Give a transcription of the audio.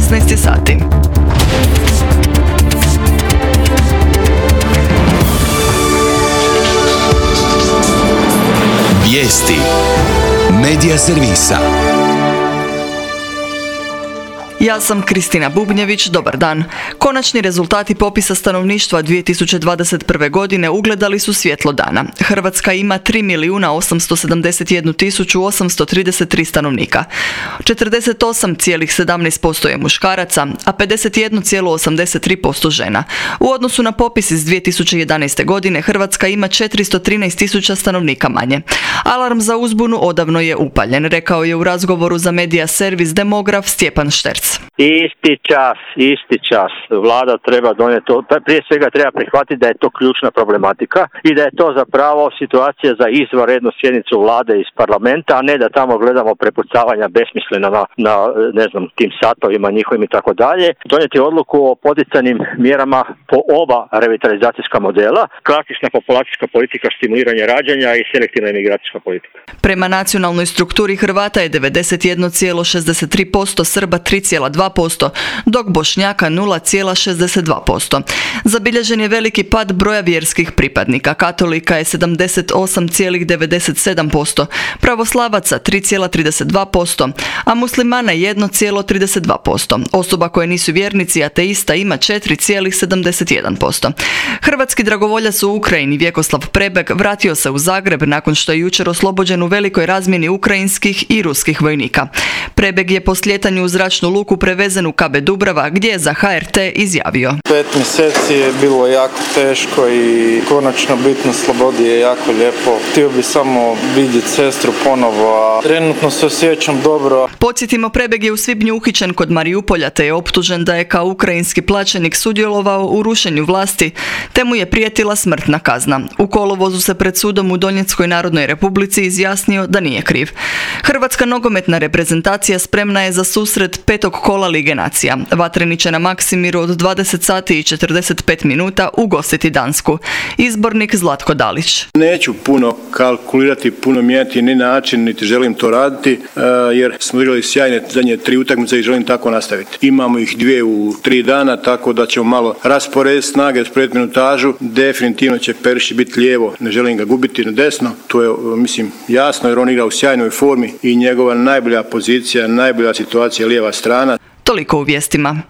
16 sati. Vijesti Medija servisa. Ja sam Kristina Bubnjević, dobar dan. Konačni rezultati popisa stanovništva 2021. godine ugledali su svjetlo dana. Hrvatska ima 3.871.833 stanovnika. 48,17% je muškaraca, a 51,83% žena. U odnosu na popis iz 2011. godine Hrvatska ima 413.000 stanovnika manje. Alarm za uzbunu odavno je upaljen, rekao je u razgovoru za Medija servis demograf Stjepan Šterc. Isti čas. Vlada treba donijeti to, prije svega treba prihvatiti da je to ključna problematika i da je to zapravo situacija za izvanrednu sjednicu vlade iz parlamenta, a ne da tamo gledamo prepucavanja besmislena na tim satovima njihovim i tako dalje. Donijeti odluku o poticajnim mjerama po oba revitalizacijska modela, klasična populacijska politika stimuliranja rađanja i selektivna imigracijska politika. Prema nacionalnoj strukturi Hrvata je 91,63%, Srba 3,2%, dok Bošnjaka 0,62%. Zabilježen je veliki pad broja vjerskih pripadnika. Katolika je 78,97%, pravoslavaca 3,32%, a muslimana 1,32%. Osoba koje nisu vjernici, ateista, ima 4,71%. Hrvatski dragovoljac u Ukrajini Vjekoslav Prebeg vratio se u Zagreb nakon što je jučer oslobođen u velikoj razmjeni ukrajinskih i ruskih vojnika. Prebeg je po slijetanju u zračnu luku prevezen u KB Dubrava, gdje je za HRT izjavio: 5 mjeseci je bilo jako teško i konačno biti na slobodi je jako lijepo. Htio bi samo vidjeti sestru ponovo, a trenutno se osjećam dobro. Podsjetimo, Prebeg je u svibnju uhićen kod Mariupolja te je optužen da je kao ukrajinski plaćenik sudjelovao u rušenju vlasti, te mu je prijetila smrtna kazna. U kolovozu se pred sudom u Donjeckoj Narodnoj Republici izjasnio da nije kriv. Hrvatska nogometna reprezentacija spremna je za susret 5. kola Lige nacija. Vatreni će na Maksimiru od 20 sati i 45 minuta ugostiti Dansku. Izbornik Zlatko Dalić. Neću puno kalkulirati, puno mijenjati ni način, niti želim to raditi, jer smo igrali sjajne zadnje 3 utakmice i želim tako nastaviti. Imamo ih 2 u 3 dana, tako da ćemo malo rasporediti snage, rasporediti minutažu. Definitivno će Perišić biti lijevo, ne želim ga gubiti na desno. To je, mislim, jasno jer on igra u sjajnoj formi i njegova najbolja pozicija, najbolja situacija je lijeva strana. Toliko u vijestima.